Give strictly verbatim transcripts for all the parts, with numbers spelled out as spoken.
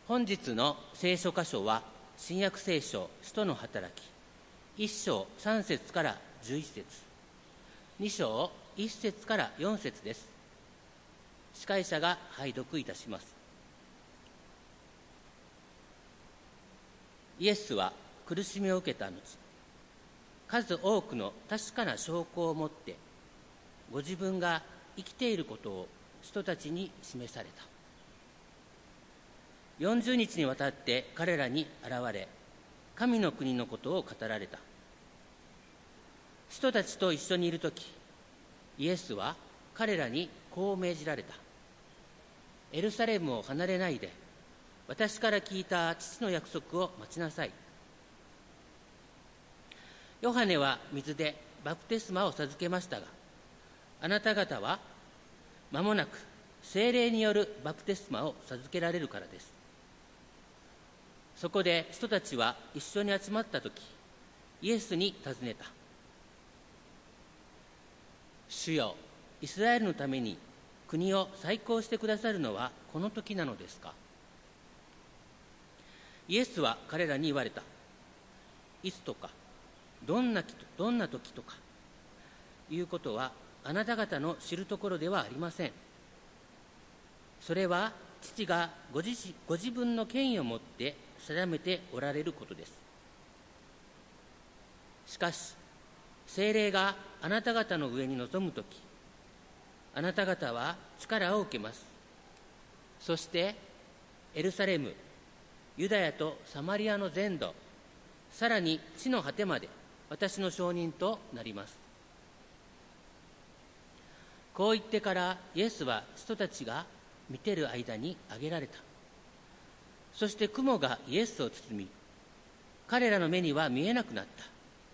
本日の聖書箇所は新約聖書使徒の働きいっ章さん節からじゅういち節、に章いち節からよん節です。司会者が拝読いたします。イエスは苦しみを受けた後、数多くの確かな証拠を持ってご自分が生きていることを人たちに示された。よんじゅうにちにわたって彼らに現れ、神の国のことを語られた。人たちと一緒にいるとき、イエスは彼らにこう命じられた。エルサレムを離れないで、私から聞いた父の約束を待ちなさい。ヨハネは水でバプテスマを授けましたが、あなた方は間もなく聖霊によるバプテスマを授けられるからです。そこで人たちは一緒に集まったとき、イエスに尋ねた。主よ、イスラエルのために国を再興してくださるのはこの時なのですか？イエスは彼らに言われた。いつとか、どんな時と、どんな時とかいうことはあなた方の知るところではありません。それは父がご自身、ご自分の権威をもって定めておられることです。しかし、聖霊があなた方の上に臨むとき、あなた方は力を受けます。そしてエルサレム、ユダヤとサマリアの全土、さらに地の果てまで私の証人となります。こう言ってからイエスは人たちが見てる間に挙げられた。そして雲がイエスを包み、彼らの目には見えなくなった。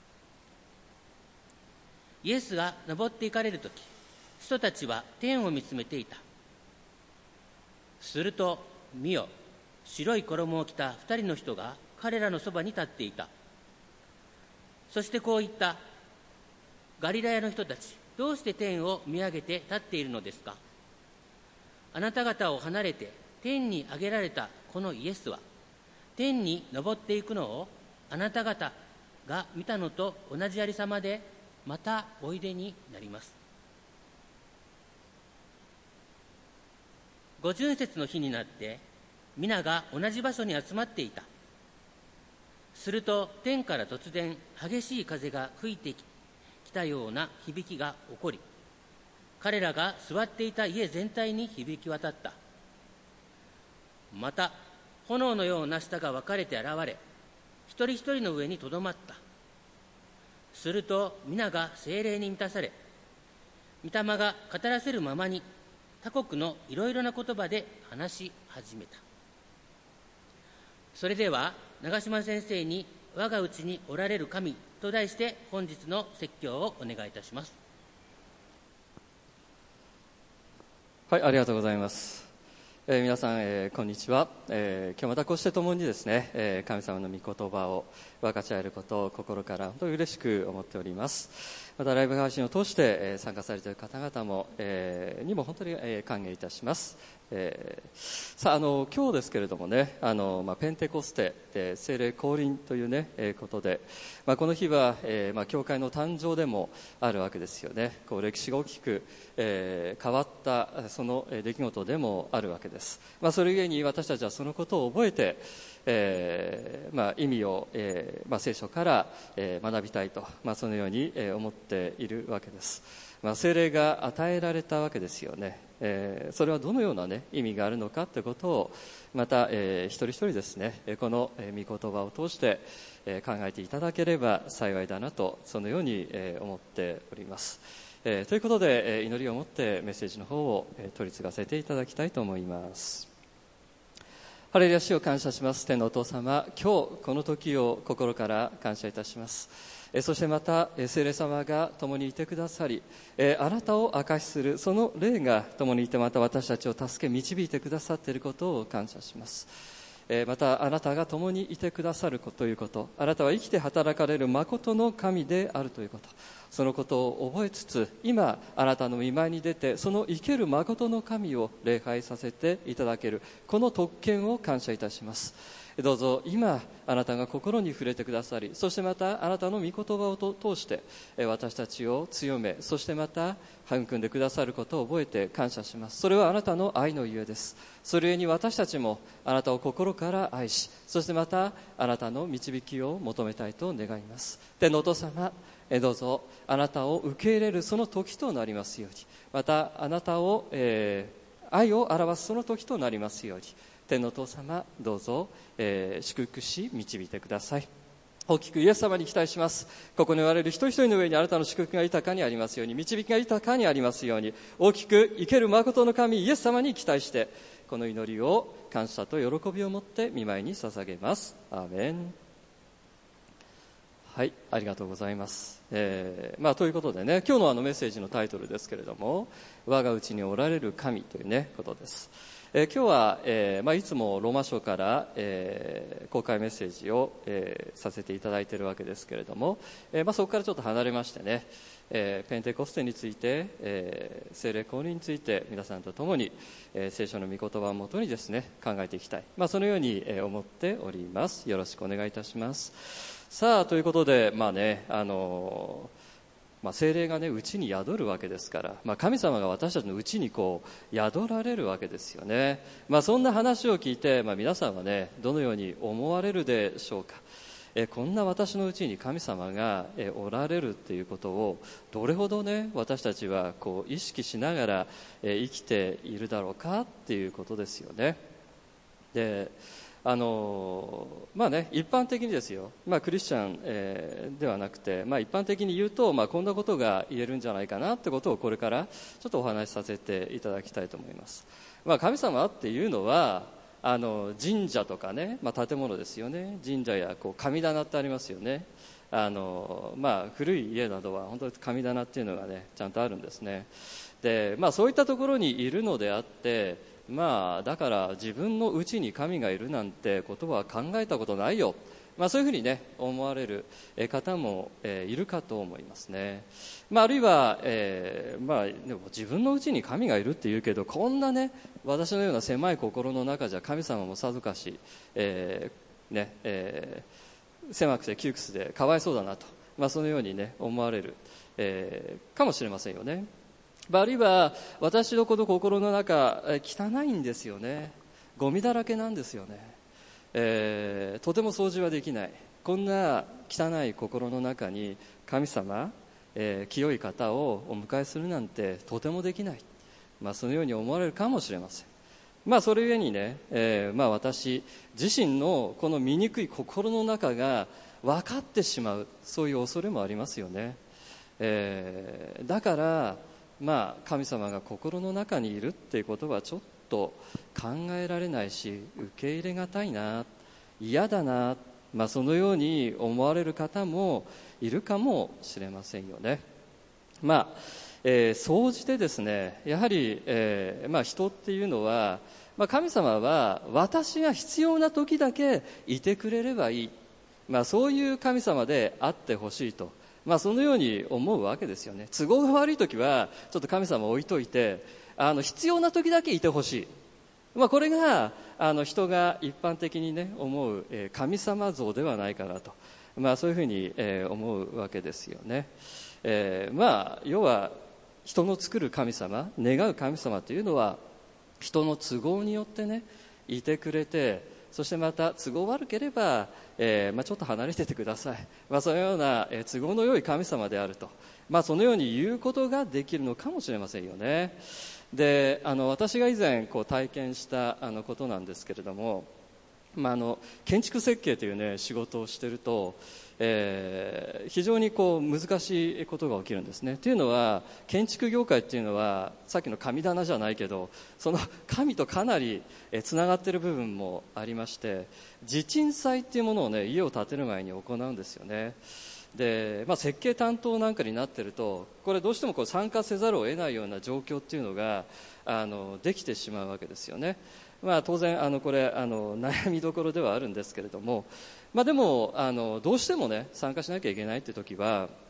イエスが登っていかれるとき、人たちは天を見つめていた。すると見よ、白い衣を着た二人の人が彼らのそばに立っていた。そしてこう言った。ガリラヤの人たち、どうして天を見上げて立っているのですか？あなた方を離れて天に上げられたこのイエスは、天に昇っていくのをあなた方が見たのと同じありさまで、またおいでになります。五旬節の日になって、皆が同じ場所に集まっていた。すると天から突然激しい風が吹いてきたような響きが起こり、彼らが座っていた家全体に響き渡った。また炎のような舌が分かれて現れ、一人一人の上にとどまった。すると皆が聖霊に満たされ、御霊が語らせるままに他国のいろいろな言葉で話し始めた。それでは長島先生に我がうちにおられる神と題して本日の説教をお願いいたします。 はい、ありがとうございます。えー、皆さん、えー、こんにちは。えー、今日またこうして共にですね、えー、神様の御言葉を分かち合えることを心から本当に嬉しく思っております。またライブ配信を通して、えー、参加されている方々も、えー、にも本当に、えー、歓迎いたします。えー、さあ、あの今日ですけれどもね、あの、まあ、ペンテコステ、えー、聖霊降臨というね、えー、ことで、まあ、この日は、えーまあ、教会の誕生でもあるわけですよね。こう歴史が大きく、えー、変わったその出来事でもあるわけです。まあ、それゆえに私たちはそのことを覚えて、えーまあ、意味を、えーまあ、聖書から、えー、学びたいと、まあ、そのように、えー、思っているわけです。まあ、聖霊が与えられたわけですよね。えー、それはどのような、ね、意味があるのかということをまた、えー、一人一人ですね、この、えー、御言葉を通して、えー、考えていただければ幸いだなと、そのように、えー、思っております。えー、ということで、えー、祈りを持ってメッセージの方を、えー、取り継がせていただきたいと思います。ハレルヤ、主を感謝します。天のお父様、今日この時を心から感謝いたします。そしてまた聖霊様が共にいてくださり、あなたを証しするその霊が共にいて、また私たちを助け導いてくださっていることを感謝します。またあなたが共にいてくださるということ、あなたは生きて働かれる誠の神であるということ、 そのことを覚えつつ、今あなたの御前に出てその生ける誠の神を礼拝させていただけるこの特権を感謝いたします。どうぞ今あなたが心に触れてくださり、そしてまたあなたの御言葉を通して私たちを強め、そしてまた育んでくださることを覚えて感謝します。それはあなたの愛のゆえです。それゆえに私たちもあなたを心から愛し、そしてまたあなたの導きを求めたいと願います。天のお父様、どうぞあなたを受け入れるその時となりますように、またあなたを、えー、愛を表すその時となりますように、天のお父様、どうぞ、えー、祝福し導いてください。大きくイエス様に期待します。ここにおられる一人一人の上にあなたの祝福が豊かにありますように、導きが豊かにありますように、大きく生ける誠の神イエス様に期待して、この祈りを感謝と喜びを持って御前に捧げます。アーメン。はい、ありがとうございます。えーまあ、ということでね、今日のあのメッセージのタイトルですけれども、我が内におられる神というねことです。えー、今日は、えーまあ、いつもローマ書から、えー、公開メッセージを、えー、させていただいているわけですけれども、えーまあ、そこからちょっと離れましてね、えー、ペンテコステについて、えー、聖霊降臨について皆さんと共に、えー、聖書の御言葉をもとにですね考えていきたい、まあ、そのように、えー、思っております。よろしくお願いいたします。さあということで、まあねあのーまあ、聖霊がね内に宿るわけですから、まあ、神様が私たちの内にこう宿られるわけですよね。まあ、そんな話を聞いて、まあ、皆さんはねどのように思われるでしょうか。えこんな私のうちに神様がえおられるっていうことをどれほどね私たちはこう意識しながらえ生きているだろうかっていうことですよね。であのまあね、一般的にですよ、まあ、クリスチャン、えー、ではなくて、まあ、一般的に言うと、まあ、こんなことが言えるんじゃないかなってことをこれからちょっとお話しさせていただきたいと思います。まあ、神様っていうのはあの神社とかね、まあ、建物ですよね。神社やこう神棚ってありますよね。あの、まあ、古い家などは本当に神棚っていうのがねちゃんとあるんですね。で、まあ、そういったところにいるのであってまあ、だから自分のうちに神がいるなんてことは考えたことないよ、まあ、そういうふうに、ね、思われる方も、えー、いるかと思いますね。まあ、あるいは、えーまあ、でも自分のうちに神がいるって言うけどこんな、ね、私のような狭い心の中じゃ神様もさぞかし、えーねえー、狭くて窮屈でかわいそうだなと、まあ、そのように、ね、思われる、えー、かもしれませんよね。あるいは私のこの心の中汚いんですよね。ゴミだらけなんですよね、えー、とても掃除はできない。こんな汚い心の中に神様、えー、清い方をお迎えするなんてとてもできない、まあ、そのように思われるかもしれません。まあ、それゆえにね、えーまあ、私自身のこの醜い心の中が分かってしまう、そういう恐れもありますよね、えー、だからまあ、神様が心の中にいるっていうことはちょっと考えられないし受け入れがたいな、嫌だな、まあ、そのように思われる方もいるかもしれませんよね。まあえー、総じてですねやはり、えーまあ、人っていうのは、まあ、神様は私が必要な時だけいてくれればいい、まあ、そういう神様であってほしいと、まあ、そのように思うわけですよね。都合が悪い時はちょっと神様を置いといてあの必要な時だけいてほしい、まあ、これがあの人が一般的に、ね、思う、えー、神様像ではないかなと、まあ、そういうふうに、えー、思うわけですよね、えーまあ、要は人の作る神様、願う神様というのは人の都合によってねいてくれて、そしてまた都合悪ければ、えーまあ、ちょっと離れててください、まあ、そのような、えー、都合の良い神様であると、まあ、そのように言うことができるのかもしれませんよね。であの私が以前こう体験したあのことなんですけれども、まあ、あの建築設計という、ね、仕事をしていると、えー、非常にこう難しいことが起きるんですね。というのは建築業界というのはさっきの神棚じゃないけどその神とかなりつながっている部分もありまして、地鎮祭というものを、ね、家を建てる前に行うんですよね。で、まあ、設計担当なんかになっているとこれどうしてもこう参加せざるを得ないような状況というのがあのできてしまうわけですよね。まあ、当然あのこれあの悩みどころではあるんですけれども、まあ、でもあのどうしても、ね、参加しなきゃいけないという時は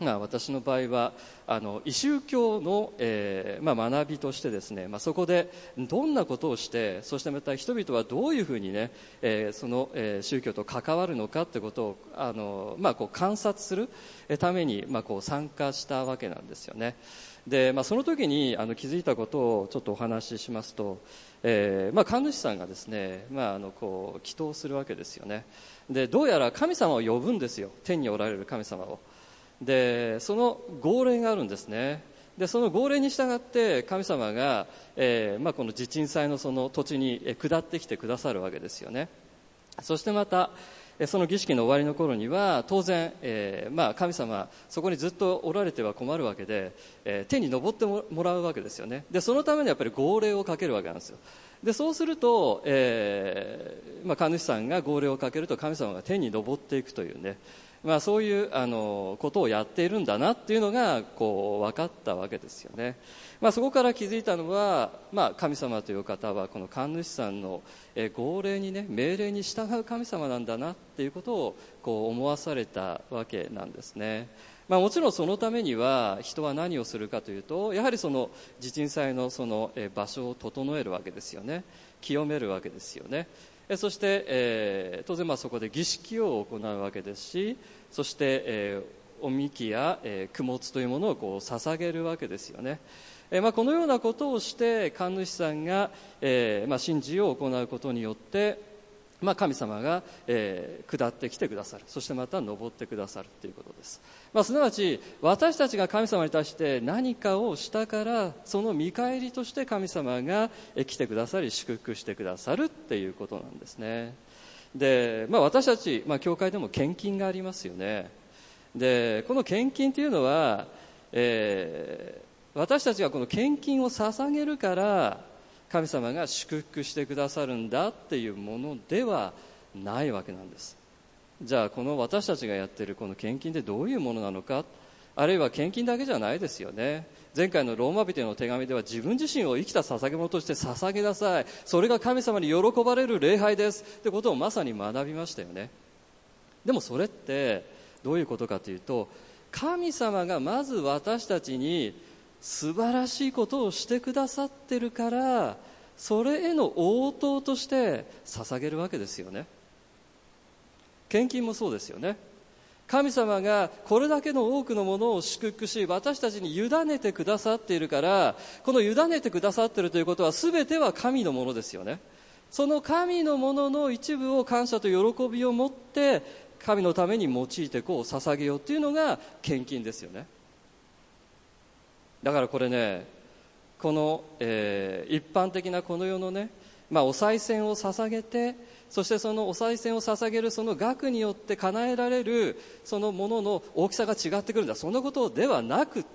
まあ、私の場合はあの異宗教の、えーまあ、学びとしてですね、まあ、そこでどんなことをして、そしてまた人々はどういうふうにね、えー、その、えー、宗教と関わるのかということをあの、まあ、こう観察するために、まあ、こう参加したわけなんですよね。で、まあ、その時にあの気づいたことをちょっとお話ししますと、えーまあ、神主さんがですね、まあ、あのこう祈祷するわけですよね。で、どうやら神様を呼ぶんですよ、天におられる神様を。で、その号令があるんですね。で、その号令に従って神様が、えーまあ、この地鎮祭のその土地に下ってきてくださるわけですよね。そしてまたその儀式の終わりの頃には当然、えーまあ、神様そこにずっとおられては困るわけで、えー、天に昇ってもらうわけですよね。で、そのためにやっぱり号令をかけるわけなんですよ。で、そうすると、えーまあ、神主さんが号令をかけると神様が天に昇っていくというね、まあ、そういうあのことをやっているんだなっていうのがこう分かったわけですよね。まあ、そこから気づいたのは、まあ、神様という方はこの神主さんのえ号令にね、命令に従う神様なんだなっていうことをこう思わされたわけなんですね。まあ、もちろんそのためには人は何をするかというと、やはりその地鎮祭のその場所を整えるわけですよね。清めるわけですよね。そして、えー、当然まあそこで儀式を行うわけですし、そして、えー、おみきや、えー、供物というものをこう捧げるわけですよね。えーまあ、このようなことをして神主さんが、えーまあ、神事を行うことによって、まあ、神様が、えー、下ってきてくださる。そしてまた登ってくださるということです。まあ、すなわち私たちが神様に対して何かをしたから、その見返りとして神様が来てくださり祝福してくださるっていうことなんですね。で、まあ、私たち、まあ、教会でも献金がありますよね。で、この献金というのは、えー私たちがこの献金を捧げるから神様が祝福してくださるんだっていうものではないわけなんです。じゃあこの私たちがやっているこの献金ってどういうものなのか、あるいは献金だけじゃないですよね。前回のローマ人への手紙では自分自身を生きた捧げ物として捧げなさい、それが神様に喜ばれる礼拝ですってことをまさに学びましたよね。でもそれってどういうことかというと、神様がまず私たちに素晴らしいことをしてくださってるから、それへの応答として捧げるわけですよね。献金もそうですよね。神様がこれだけの多くのものを祝福し、私たちに委ねてくださっているから、この委ねてくださっているということは全ては神のものですよね。その神のものの一部を感謝と喜びを持って神のために用いてこう捧げようというのが献金ですよね。だからこれね、この、えー、一般的なこの世のね、まあ、お賽銭を捧げて、そしてそのお賽銭を捧げるその額によって叶えられるそのものの大きさが違ってくるんだ、そんなことではなくって、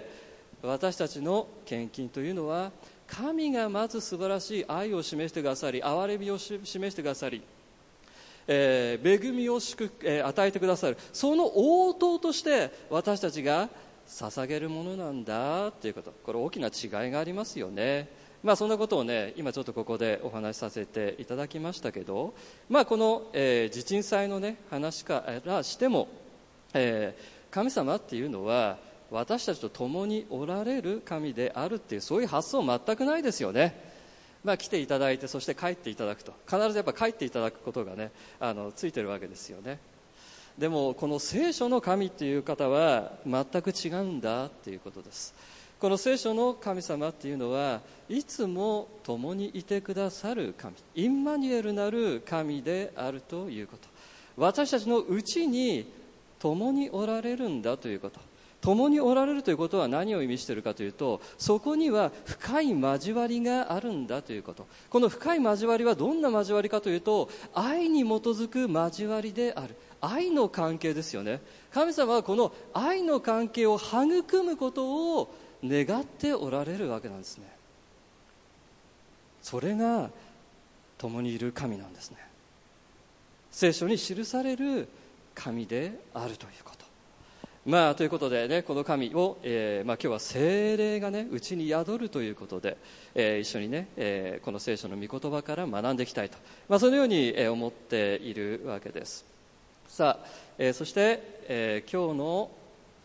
私たちの献金というのは神がまず素晴らしい愛を示してくださり、憐れみを示してくださり、えー、恵みを祝福、えー、与えてくださる、その応答として私たちが捧げるものなんだということ、これ大きな違いがありますよね。まあ、そんなことをね、今ちょっとここでお話しさせていただきましたけど、まあ、この、えー、地鎮祭のね話からしても、えー、神様っていうのは私たちと共におられる神であるっていう、そういう発想全くないですよね。まあ、来ていただいて、そして帰っていただくと、必ずやっぱ帰っていただくことがね、あのついてるわけですよね。でもこの聖書の神っていう方は全く違うんだっていうことです。この聖書の神様っていうのはいつも共にいてくださる神、インマニュエルなる神であるということ、私たちのうちに共におられるんだということ。共におられるということは何を意味しているかというと、そこには深い交わりがあるんだということ。この深い交わりはどんな交わりかというと、愛に基づく交わりである、愛の関係ですよね。神様はこの愛の関係を育むことを願っておられるわけなんですね。それが共にいる神なんですね。聖書に記される神であるということ。まあ、ということでね、この神を、えーまあ、今日は聖霊がね、うちに宿るということで、えー、一緒にね、えー、この聖書の御言葉から学んでいきたいと、まあ、そのように、えー、思っているわけです。さあ、えー、そして、えー、今日の、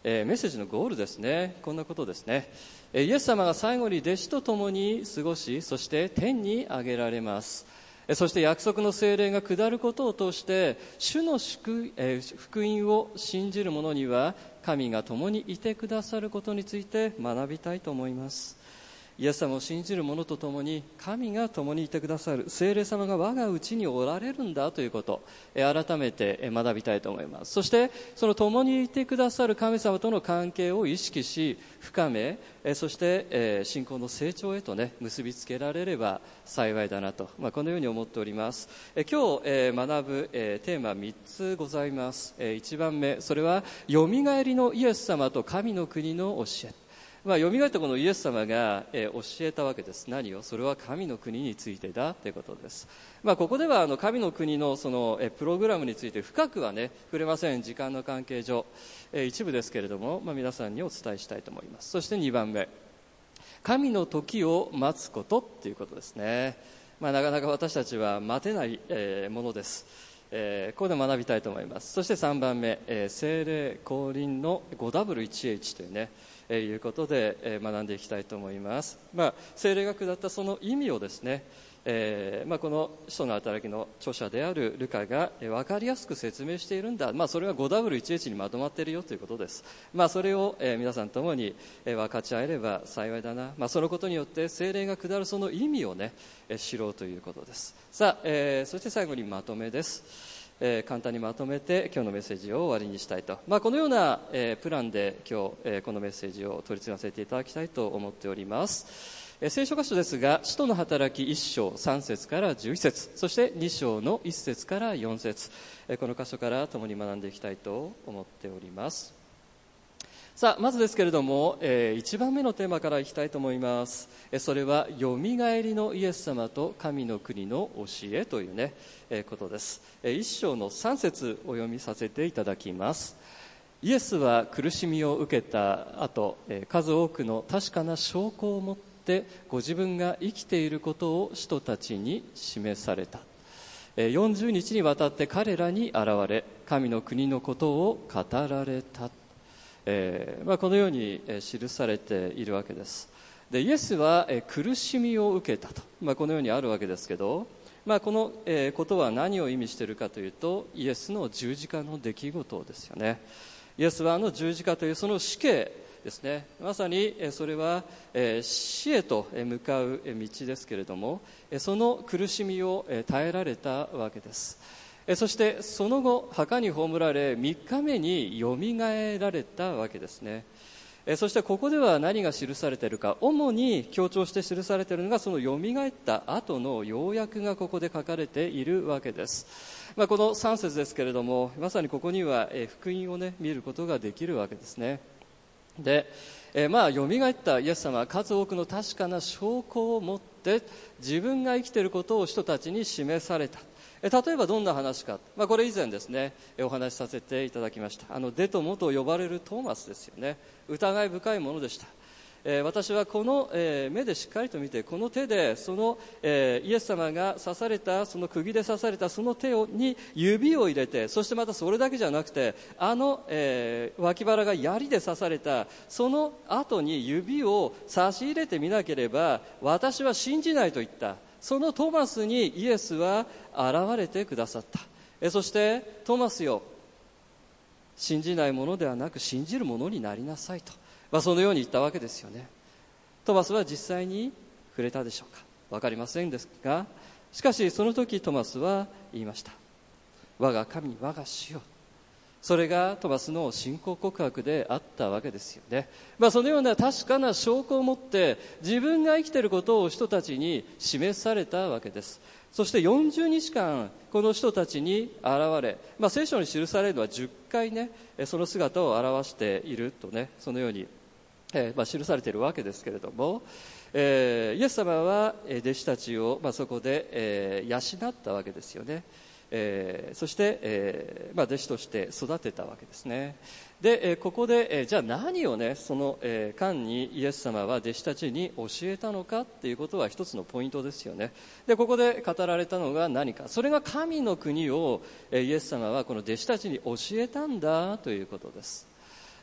えー、メッセージのゴールですね。こんなことですね。えー、イエス様が最後に弟子と共に過ごし、そして天に上げられます。えー、そして約束の聖霊が下ることを通して主の祝、えー、福音を信じる者には神が共にいてくださることについて学びたいと思います。イエス様を信じる者と共に神が共にいてくださる、聖霊様が我が内におられるんだということ、改めて学びたいと思います。そしてその共にいてくださる神様との関係を意識し深め、そして信仰の成長へとね結びつけられれば幸いだなと、まあ、このように思っております。今日学ぶテーマみっつございます。いちばんめ、それはよみがえりのイエス様と神の国の教え。まあ、よみがえったこのイエス様が、えー、教えたわけです。何を？それは神の国についてだということです。まあ、ここではあの神の国のその、えー、プログラムについて深くはね触れません。時間の関係上、えー、一部ですけれども、まあ、皆さんにお伝えしたいと思います。そしてにばんめ、神の時を待つことということですね。まあ、なかなか私たちは待てない、えー、ものです。えー、ここで学びたいと思います。そしてさんばんめ、えー、聖霊降臨の ファイブダブリューワンエイチ というねえー、いうことで、えー、学んでいきたいと思います。まあ、聖霊が下ったその意味をですね、えーまあ、この使徒の働きの著者であるルカが、えー、分かりやすく説明しているんだ、まあ、それが ファイブダブリューワンエイチ にまとまっているよということです。まあ、それを、えー、皆さんともに、えー、分かち合えれば幸いだな、まあ、そのことによって聖霊が下るその意味をね、えー、知ろうということです。さあ、えー、そして最後にまとめです。えー、簡単にまとめて今日のメッセージを終わりにしたいと、まあ、このような、えー、プランで今日、えー、このメッセージを取り次がせていただきたいと思っております。えー、聖書箇所ですが、使徒の働きいっ章さん節からじゅういち節、そしてに章のいち節からよん節、えー、この箇所から共に学んでいきたいと思っております。さあ、まずですけれども、えー、いちばんめのテーマからいきたいと思います。えー、それはよみがえりのイエス様と神の国の教えというね、えー、ことです。えー、いっ章のさん節お読みさせていただきます。イエスは苦しみを受けた後、えー、数多くの確かな証拠を持ってご自分が生きていることを使徒たちに示された。えー、よんじゅうにちにわたって彼らに現れ、神の国のことを語られた。えーまあ、このように、えー、記されているわけです。で、イエスは、えー、苦しみを受けたと、まあ、このようにあるわけですけど、まあ、この、えー、ことは何を意味しているかというと、イエスの十字架の出来事ですよね。イエスはあの十字架というその死刑ですね、まさに、えー、それは、えー、死へと向かう道ですけれども、えー、その苦しみを、えー、耐えられたわけです。そしてその後墓に葬られみっかめによみがえられたわけですね。そしてここでは何が記されているか、主に強調して記されているのがそのよみがえった後の要約がここで書かれているわけです。まあ、このさん節ですけれども、まさにここには福音をね見ることができるわけですね。で、えー、まあよみがえったイエス様は数多くの確かな証拠を持って自分が生きていることを人たちに示された。例えばどんな話か、まあ、これ以前ですねお話しさせていただきました。あのデトモと呼ばれるトーマスですよね。疑い深いものでした。えー、私はこの、えー、目でしっかりと見て、この手でその、えー、イエス様が刺された、その釘で刺されたその手をに指を入れて、そしてまたそれだけじゃなくて、あの、えー、脇腹が槍で刺されたその後に指を差し入れてみなければ私は信じないと言った。そのトマスにイエスは現れてくださった。えそしてトマスよ、信じないものではなく信じるものになりなさいと、まあ、そのように言ったわけですよね。トマスは実際に触れたでしょうか。わかりませんですが、しかしその時トマスは言いました。我が神、我が主よ。それがトマスの信仰告白であったわけですよね。まあ、そのような確かな証拠を持って自分が生きていることを人たちに示されたわけです。そしてよんじゅうにちかんこの人たちに現れ、まあ、聖書に記されるのはじゅっかいねその姿を表しているとね、そのように、えーまあ、記されているわけですけれども、えー、イエス様は弟子たちを、まあ、そこで、えー、養ったわけですよね。えー、そして、えーまあ、弟子として育てたわけですね。で、えー、ここで、えー、じゃあ何をねその、えー、間にイエス様は弟子たちに教えたのかっていうことは一つのポイントですよね。で、ここで語られたのが何か、それが神の国を、えー、イエス様はこの弟子たちに教えたんだということです。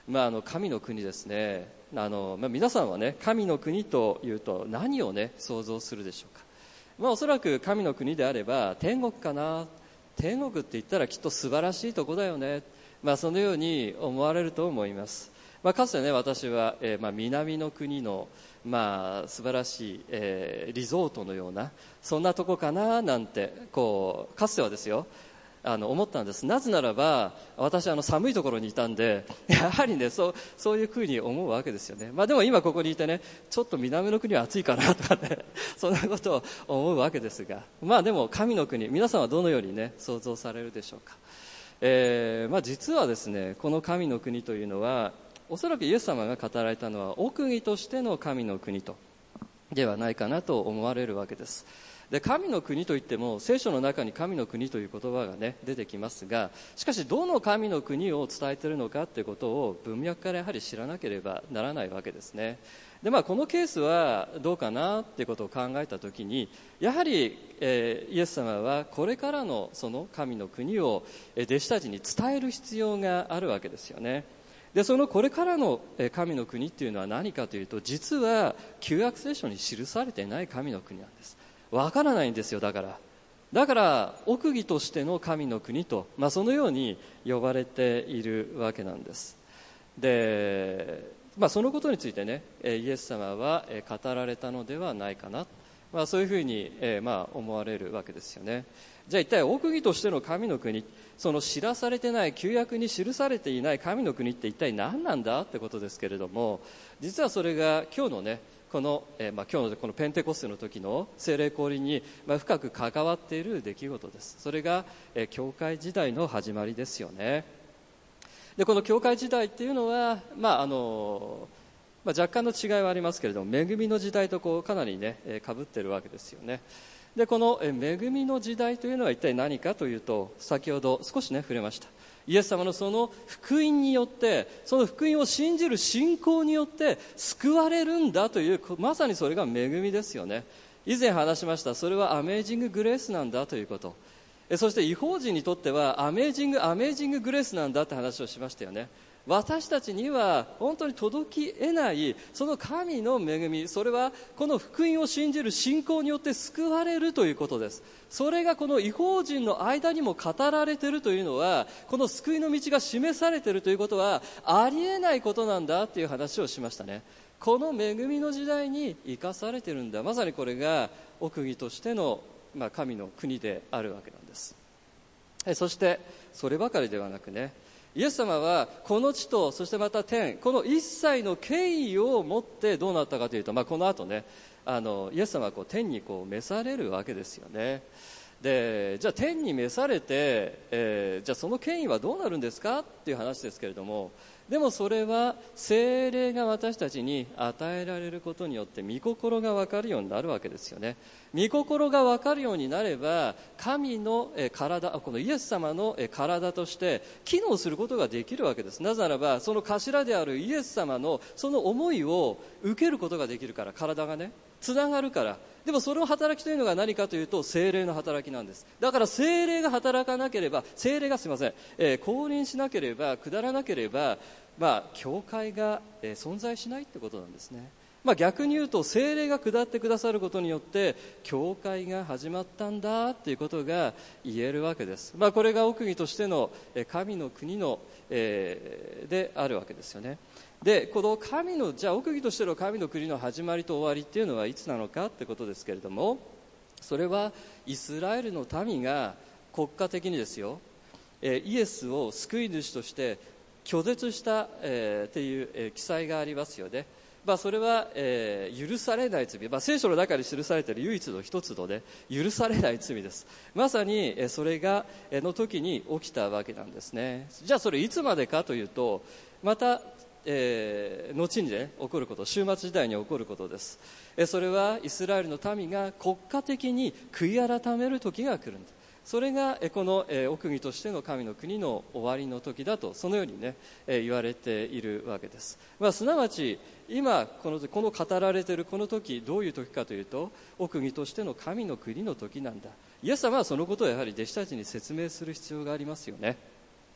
まあ、あの神の国ですね。あの、まあ、皆さんはね、神の国というと何をね想像するでしょうか。まあ、おそらく神の国であれば天国かな、天国って言ったらきっと素晴らしいとこだよね、まあ、そのように思われると思います。まあ、かつてね、私は、えーまあ、南の国の、まあ、素晴らしい、えー、リゾートのようなそんなとこかななんてこうかつてはですよ、あの思ったんです。なぜならば私あの寒いところにいたんで、やはりね そう、そういうふうに思うわけですよね。まあ、でも今ここにいてね、ちょっと南の国は暑いかなとかねそんなことを思うわけですが、まあでも神の国、皆さんはどのようにね想像されるでしょうか。えーまあ、実はですね、この神の国というのはおそらくイエス様が語られたのは奥義としての神の国とではないかなと思われるわけです。で、神の国といっても聖書の中に神の国という言葉がね出てきますが、しかしどの神の国を伝えているのかということを文脈からやはり知らなければならないわけですね。で、まあ、このケースはどうかなということを考えたときに、やはり、えー、イエス様はこれからのその神の国を弟子たちに伝える必要があるわけですよね。で、そのこれからの神の国っていうのは何かというと、実は旧約聖書に記されていない神の国なんです。わからないんですよ。だからだから奥義としての神の国と、まあ、そのように呼ばれているわけなんです。で、まあ、そのことについてね、イエス様は語られたのではないかな、まあ、そういうふうに、えーまあ、思われるわけですよね。じゃあ一体奥義としての神の国、その知らされてない旧約に記されていない神の国って一体何なんだってことですけれども、実はそれが今日のねこの、えーまあ、今日のこのペンテコステの時の聖霊降臨に、まあ、深く関わっている出来事です。それが、えー、教会時代の始まりですよね。で、この教会時代っていうのは、まああのまあ、若干の違いはありますけれども、恵みの時代とこうかなりね、えー、かぶっているわけですよね。で、この恵みの時代というのは一体何かというと、先ほど少しね触れました。イエス様のその福音によって、その福音を信じる信仰によって救われるんだという、まさにそれが恵みですよね。以前話しました。それはアメージンググレースなんだということ。そして異邦人にとってはアメージングアメージンググレースなんだって話をしましたよね。私たちには本当に届き得ないその神の恵み、それはこの福音を信じる信仰によって救われるということです。それがこの異邦人の間にも語られているというのは、この救いの道が示されているということはありえないことなんだという話をしましたね。この恵みの時代に生かされているんだ。まさにこれが奥義としての、まあ、神の国であるわけなんです。そしてそればかりではなくね、イエス様はこの地とそしてまた天、この一切の権威を持ってどうなったかというと、まあ、この後ね、あのイエス様はこう天にこう召されるわけですよね。で、じゃあ天に召されて、えー、じゃあその権威はどうなるんですかっていう話ですけれども、でもそれは聖霊が私たちに与えられることによって御心が分かるようになるわけですよね。御心が分かるようになれば、神の体、このイエス様の体として機能することができるわけです。なぜならばその頭であるイエス様のその思いを受けることができるから、体がねつながるから。でもその働きというのが何かというと、聖霊の働きなんです。だから聖霊が働かなければ、聖霊がすいません、えー、降臨しなければ、下らなければ、まあ、教会が、えー、存在しないということなんですね。まあ、逆に言うと聖霊が下ってくださることによって教会が始まったんだということが言えるわけです。まあ、これが奥義としての神の国の、えー、であるわけですよね。で、この神のじゃあ奥義としての神の国の始まりと終わりっていうのはいつなのかってことですけれども、それはイスラエルの民が国家的にですよ、えー、イエスを救い主として拒絶した、えー、っていう、えー、記載がありますよね。まあ、それは、えー、許されない罪、まあ、聖書の中に記されている唯一の一つの、ね、許されない罪です。まさに、えー、それが、えー、の時に起きたわけなんですね。じゃあそれいつまでかというと、また、えー、後に、ね、起こること、終末時代に起こることです。えー、それはイスラエルの民が国家的に悔い改める時が来るんだ。それがこの奥義としての神の国の終わりの時だと、そのようにね言われているわけです。まあ、すなわち今このこの語られているこの時、どういう時かというと、奥義としての神の国の時なんだ。イエス様はそのことをやはり弟子たちに説明する必要がありますよね。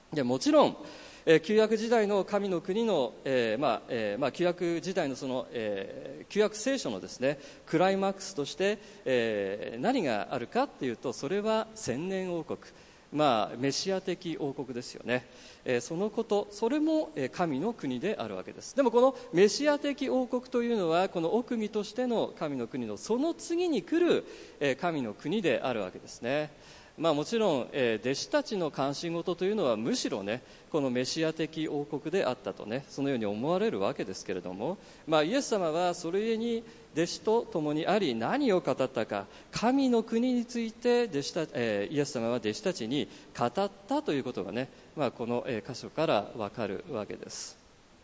でもちろん、えー、旧約時代の神の国の、えーまあえーまあ、旧約時代のその、えー、旧約聖書のですねクライマックスとして、えー、何があるかっていうと、それは千年王国、まあ、メシア的王国ですよね、えー、そのこと、それも、えー、神の国であるわけです。でもこのメシア的王国というのは、この奥義としての神の国のその次に来る、えー、神の国であるわけですね。まあ、もちろん、えー、弟子たちの関心事というのはむしろね、このメシア的王国であったとね、そのように思われるわけですけれども、まあ、イエス様はそれゆえに弟子と共にあり、何を語ったか、神の国について弟子た、えー、イエス様は弟子たちに語ったということがね、まあ、この、えー、箇所からわかるわけです。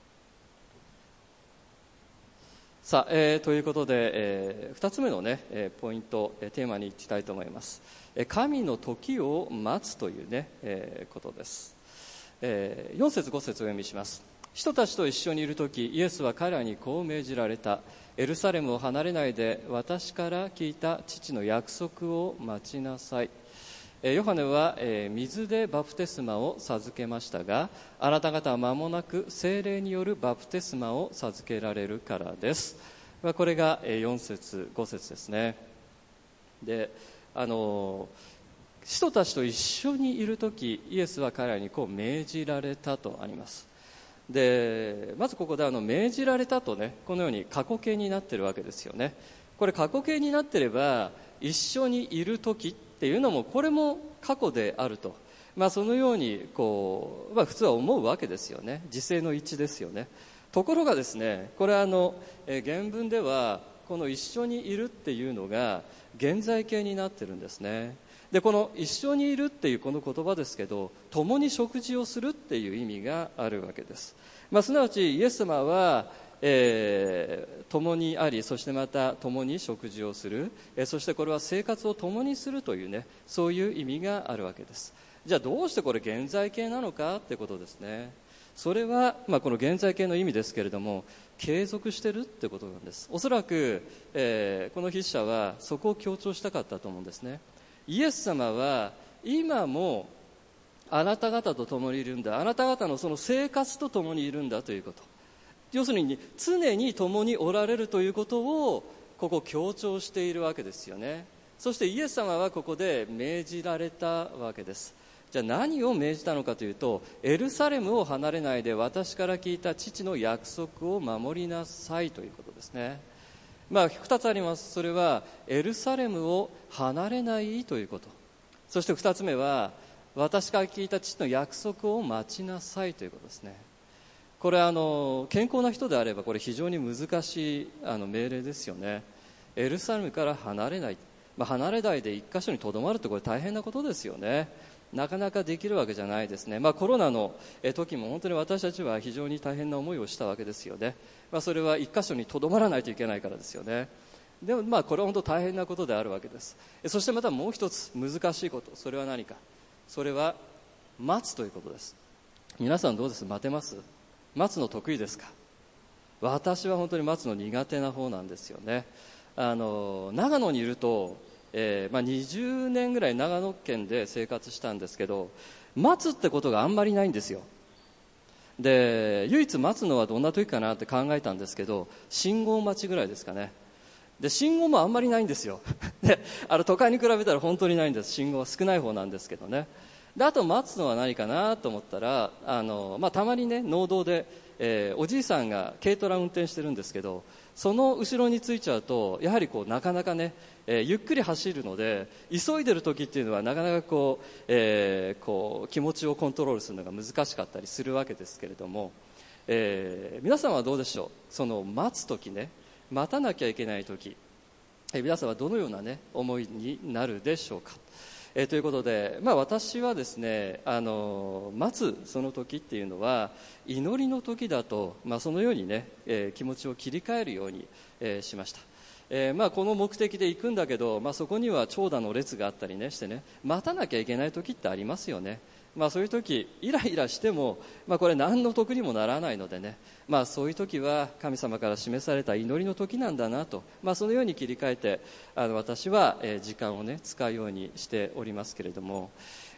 さあ、えー、ということで、えー、ふたつめのね、えー、ポイント、えー、テーマにいきたいと思います。えー、神の時を待つというね、えー、ことです。えー、よん節ご節お読みします。人たちと一緒にいるとき、イエスは彼らにこう命じられた。エルサレムを離れないで、私から聞いた父の約束を待ちなさい。ヨハネは水でバプテスマを授けましたが、あなた方は間もなく聖霊によるバプテスマを授けられるからです。これがよん節ご節ですね。で、あの人たちと一緒にいるとき、イエスは彼らにこう命じられたとあります。で、まずここであの命じられたとね、このように過去形になっているわけですよね。これ過去形になっていれば、一緒にいるときっていうのもこれも過去であると、まあ、そのようにこう、まあ、普通は思うわけですよね。時勢の一致ですよね。ところがですね、これはあの原文ではこの一緒にいるっていうのが現在形になってるんですね。で、この一緒にいるっていうこの言葉ですけど、共に食事をするっていう意味があるわけです。まあ、すなわちイエス様はえー、共にあり、そしてまた共に食事をする、えー、そしてこれは生活を共にするというね、そういう意味があるわけです。じゃあどうしてこれ現在形なのかってことですね。それは、まあ、この現在形の意味ですけれども、継続してるってことなんです。おそらく、えー、この筆者はそこを強調したかったと思うんですね。イエス様は今もあなた方と共にいるんだ、あなた方のその生活と共にいるんだということ、要するに常に共におられるということをここ強調しているわけですよね。そしてイエス様はここで命じられたわけです。じゃあ何を命じたのかというと、エルサレムを離れないで私から聞いた父の約束を守りなさいということですね。まあふたつあります。それはエルサレムを離れないということ、そしてふたつめは私から聞いた父の約束を待ちなさいということですね。これはあの健康な人であればこれ非常に難しいあの命令ですよね。エルサレムから離れない、まあ、離れないで一箇所にとどまるってこれ大変なことですよね。なかなかできるわけじゃないですね。まあ、コロナの時も本当に私たちは非常に大変な思いをしたわけですよね。まあ、それは一箇所にとどまらないといけないからですよね。でもまあこれは本当大変なことであるわけです。そしてまたもう一つ難しいこと、それは何か、それは待つということです。皆さんどうです？待てます？待つの得意ですか？私は本当に待つの苦手な方なんですよね。あの長野にいると、えーまあ、にじゅうねんぐらい長野県で生活したんですけど、待つってことがあんまりないんですよ。で、唯一待つのはどんな時かなって考えたんですけど、信号待ちぐらいですかね。で、信号もあんまりないんですよ。で、あの都会に比べたら本当にないんです。信号は少ない方なんですけどね。で、あと待つのは何かなと思ったら、あの、まあ、たまにね、農道で、えー、おじいさんが軽トラ運転してるんですけど、その後ろについちゃうとやはりこうなかなかね、えー、ゆっくり走るので、急いでる時っていうのはなかなかこう、えー、こう気持ちをコントロールするのが難しかったりするわけですけれども、えー、皆さんはどうでしょう。その待つ時ね、待たなきゃいけない時、えー、皆さんはどのようなね思いになるでしょうか。えー、ということで、まあ、私はですね、あの待つその時っていうのは祈りの時だと、まあ、そのようにね、えー、気持ちを切り替えるように、えー、しました。えーまあ、この目的で行くんだけど、まあ、そこには長蛇の列があったりねしてね、待たなきゃいけない時ってありますよね。まあ、そういう時イライラしても、まあ、これ何の得にもならないのでね、まあ、そういう時は神様から示された祈りの時なんだなと、まあ、そのように切り替えてあの私は、えー、時間をね使うようにしておりますけれども、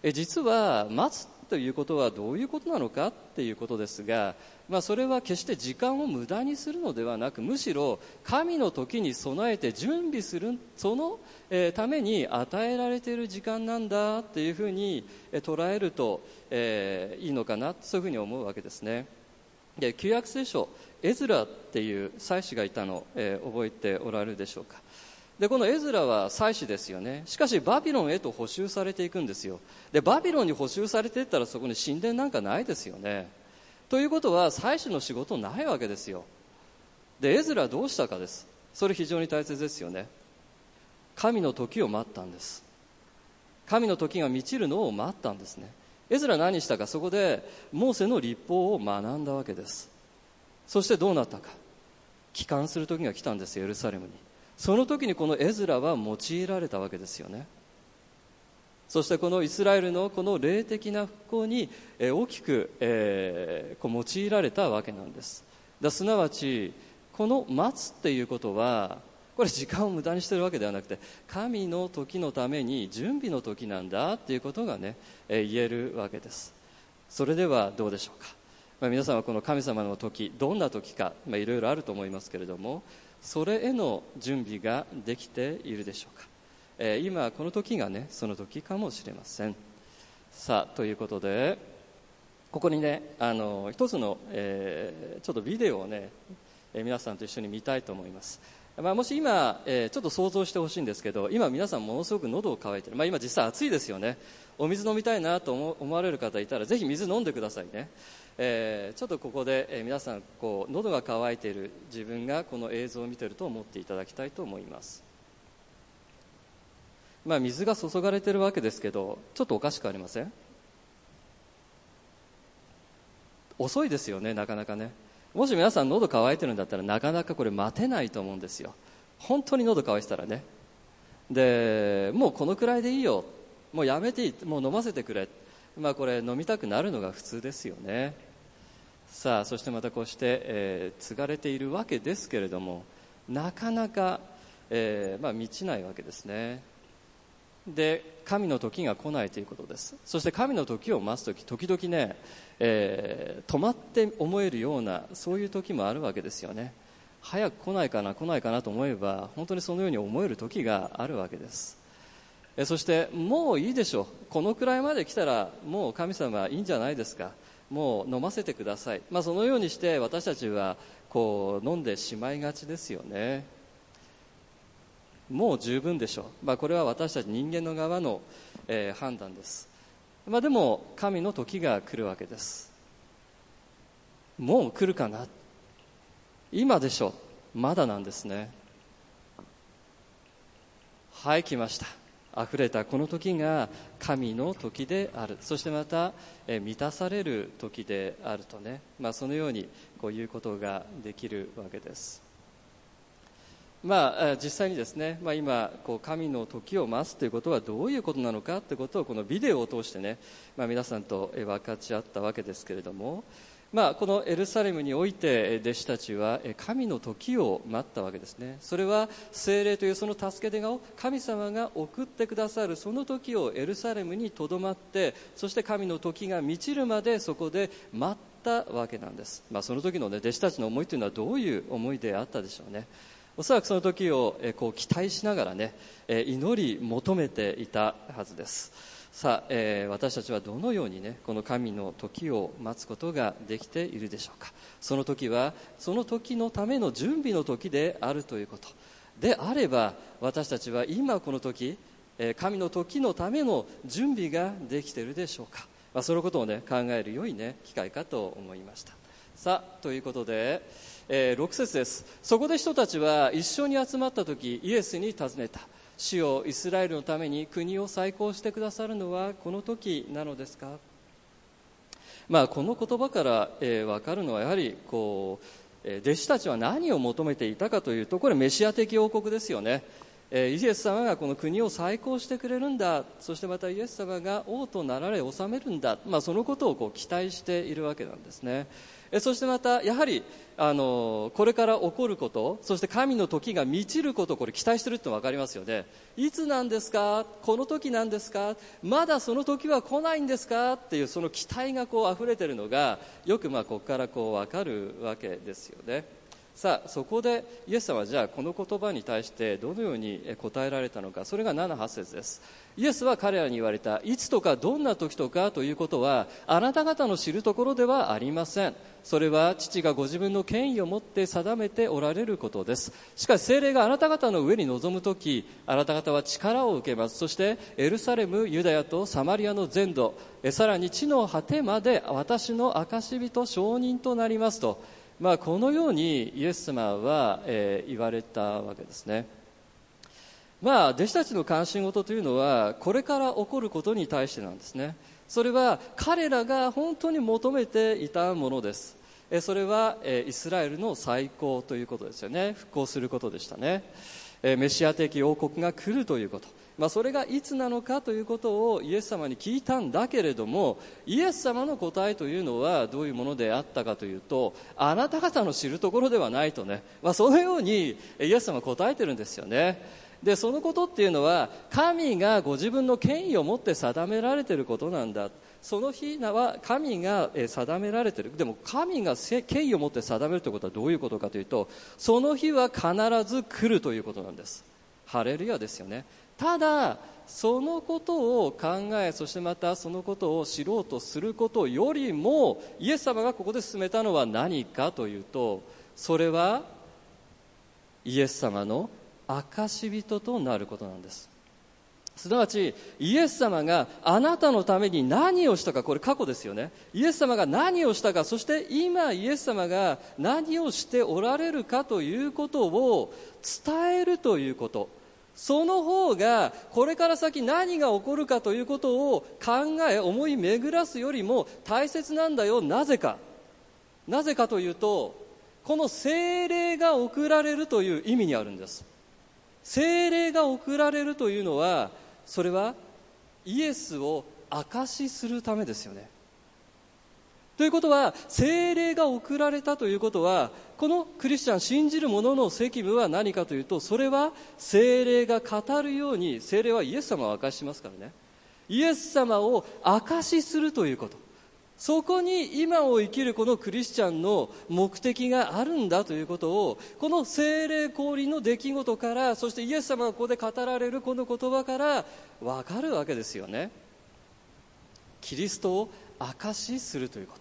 え実は待つということはどういうことなのかっていうことですが、まあ、それは決して時間を無駄にするのではなく、むしろ神の時に備えて準備する、その、えー、ために与えられている時間なんだっていうふうに、えー、捉えると、えー、いいのかな、そういうふうに思うわけですね。で、旧約聖書、エズラっていう祭司がいたの、えー、覚えておられるでしょうか。で、このエズラは祭司ですよね。しかしバビロンへと捕囚されていくんですよ。で、バビロンに捕囚されていったらそこに神殿なんかないですよね。ということは祭司の仕事ないわけですよ。で、エズラはどうしたかです。それ非常に大切ですよね。神の時を待ったんです。神の時が満ちるのを待ったんですね。エズラ何したか、そこでモーセの律法を学んだわけです。そしてどうなったか、帰還する時が来たんですよ、エルサレムに。その時にこのエズラは用いられたわけですよね。そしてこのイスラエルのこの霊的な復興に大きく、えー、こう用いられたわけなんです。だすなわちこの待つっていうことは、これ時間を無駄にしているわけではなくて、神の時のために準備の時なんだっていうことがね、えー、言えるわけです。それではどうでしょうか。まあ、皆さんはこの神様の時、どんな時か、まあ、いろいろあると思いますけれども、それへの準備ができているでしょうか。えー、今この時がね、その時かもしれません。さあ、ということでここにね、あの一つの、えー、ちょっとビデオをね、えー、皆さんと一緒に見たいと思います。まあ、もし今、えー、ちょっと想像してほしいんですけど、今皆さんものすごく喉を渇いている、まあ、今実際暑いですよね。お水飲みたいなと思、思われる方いたらぜひ水飲んでくださいね。えー、ちょっとここで、えー、皆さんこう喉が渇いている自分がこの映像を見ていると思っていただきたいと思います。まあ、水が注がれているわけですけど、ちょっとおかしくありません？遅いですよね、なかなかね。もし皆さん喉乾いてるんだったらなかなかこれ待てないと思うんですよ。本当に喉乾いてたらね。で、もうこのくらいでいいよ、もうやめていい、もう飲ませてくれ、まあ、これ飲みたくなるのが普通ですよね。さあ、そしてまたこうして、えー、継がれているわけですけれども、なかなか、えーまあ、満ちないわけですね。で、神の時が来ないということです。そして神の時を待つ時、時々ね、えー、止まって思えるようなそういう時もあるわけですよね。早く来ないかな来ないかなと思えば本当にそのように思える時があるわけです。えそしてもういいでしょう、このくらいまで来たらもう神様いいんじゃないですか、もう飲ませてください、まあ、そのようにして私たちはこう飲んでしまいがちですよね。もう十分でしょう、まあ、これは私たち人間の側の、えー、判断です。まあ、でも神の時が来るわけです。もう来るかな、今でしょう、まだなんですね。はい、来ました。溢れたこの時が神の時である、そしてまた、えー、満たされる時であるとね、まあ、そのようにこういうことができるわけです。まあ、実際にですね、まあ、今こう神の時を待つということはどういうことなのかということをこのビデオを通してね、まあ、皆さんと分かち合ったわけですけれども、まあ、このエルサレムにおいて弟子たちは神の時を待ったわけですね。それは聖霊というその助け手を神様が送ってくださるその時をエルサレムにとどまって、そして神の時が満ちるまでそこで待ったわけなんです。まあ、その時の、ね、弟子たちの思いというのはどういう思いであったでしょうね。おそらくその時をこう期待しながらね、祈り求めていたはずです。さあ、えー、私たちはどのようにね、この神の時を待つことができているでしょうか。その時はその時のための準備の時であるということであれば、私たちは今この時、神の時のための準備ができているでしょうか。まあ、そのことをね、考える良いね、機会かと思いました。さあ、ということで、えー、ろく節です。そこで人たちは一緒に集まった時、イエスに尋ねた。主よ、イスラエルのために国を再興してくださるのはこの時なのですか。まあ、この言葉から、えー、分かるのはやはりこう、えー、弟子たちは何を求めていたかというと、これメシア的王国ですよね。 えー、イエス様がこの国を再興してくれるんだ、そしてまたイエス様が王となられ治めるんだ、まあ、そのことをこう期待しているわけなんですね。えー、そしてまたやはりあのー、これから起こること、そして神の時が満ちることをこれ期待しているって分かりますよね。いつなんですか、この時なんですか、まだその時は来ないんですかっていうその期待がこう溢れているのがよくまあここからこう分かるわけですよね。さあそこでイエス様はじゃあこの言葉に対してどのように答えられたのか。それがなな、はち節です。イエスは彼らに言われた。いつとかどんな時とかということはあなた方の知るところではありません。それは父がご自分の権威を持って定めておられることです。しかし聖霊があなた方の上に臨むとき、あなた方は力を受けます。そしてエルサレム、ユダヤとサマリアの全土、さらに地の果てまで私の証人証人となりますと、まあ、このようにイエス様は、えー、言われたわけですね。まあ、弟子たちの関心事というのはこれから起こることに対してなんですね。それは彼らが本当に求めていたものです。えー、それは、えー、イスラエルの再興ということですよね。復興することでしたね。えー、メシア的王国が来るということ、まあ、それがいつなのかということをイエス様に聞いたんだけれども、イエス様の答えというのはどういうものであったかというと、あなた方の知るところではないとね、まあ、そのようにイエス様は答えてるんですよね。でそのことっていうのは神がご自分の権威を持って定められていることなんだ。その日は神が定められている。でも神が権威を持って定めるということはどういうことかというと、その日は必ず来るということなんです。ハレルヤですよね。ただそのことを考え、そしてまたそのことを知ろうとすることよりも、イエス様がここで進めたのは何かというと、それはイエス様の証人となることなんです。すなわちイエス様があなたのために何をしたか、これ過去ですよね。イエス様が何をしたか、そして今イエス様が何をしておられるかということを伝えるということ、その方がこれから先何が起こるかということを考え思い巡らすよりも大切なんだよ。なぜかなぜかというと、この聖霊が送られるという意味にあるんです。聖霊が送られるというのは、それはイエスを証しするためですよね。ということは、聖霊が送られたということは、このクリスチャン信じる者の責務は何かというと、それは聖霊が語るように、聖霊はイエス様を証ししますからね。イエス様を証しするということ、そこに今を生きるこのクリスチャンの目的があるんだということを、この聖霊降臨の出来事から、そしてイエス様がここで語られるこの言葉から分かるわけですよね。キリストを証しするということ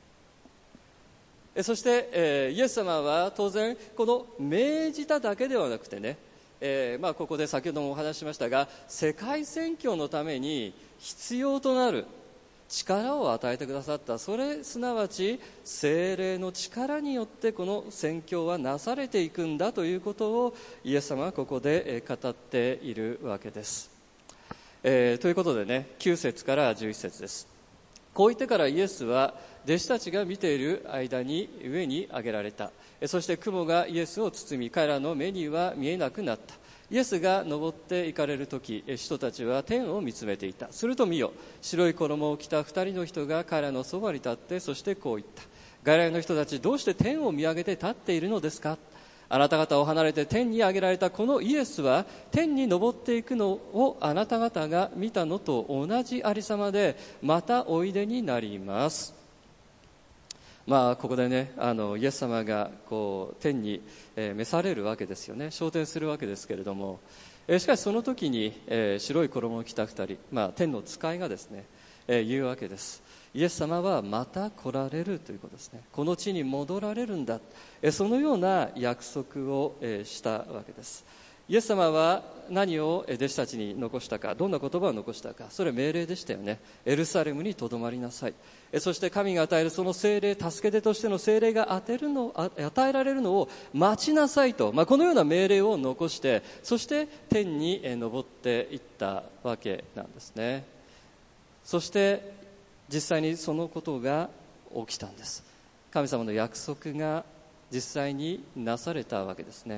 。そして、えー、イエス様は当然この命じただけではなくてね、えーまあ、ここで先ほどもお話ししましたが、世界宣教のために必要となる力を与えてくださった。それすなわち聖霊の力によってこの宣教はなされていくんだということをイエス様はここで語っているわけです。えー、ということでね、きゅう節からじゅういち節です。こう言ってからイエスは弟子たちが見ている間に上に上げられた。そして雲がイエスを包み、彼らの目には見えなくなった。イエスが登って行かれるとき、人たちは天を見つめていた。すると見よ、白い衣を着た二人の人が彼らのそばに立って、そしてこう言った。外来の人たち、どうして天を見上げて立っているのですか。あなた方を離れて天に上げられたこのイエスは、天に昇っていくのをあなた方が見たのと同じありさまで、またおいでになります。まあ、ここでね、あのイエス様がこう天に、えー、召されるわけですよね。昇天するわけですけれども、えー、しかしその時に、えー、白い衣を着た二人、まあ、天の使いがですね、えー、言うわけです。イエス様はまた来られるということですね。この地に戻られるんだ、えー、そのような約束を、えー、したわけです。イエス様は何を弟子たちに残したか、どんな言葉を残したか、それは命令でしたよね。エルサレムにとどまりなさい。そして神が与えるその聖霊、助け手としての聖霊が与えるの、与えられるのを待ちなさいと、まあ、このような命令を残して、そして天に昇っていったわけなんですね。そして実際にそのことが起きたんです。神様の約束が実際になされたわけですね。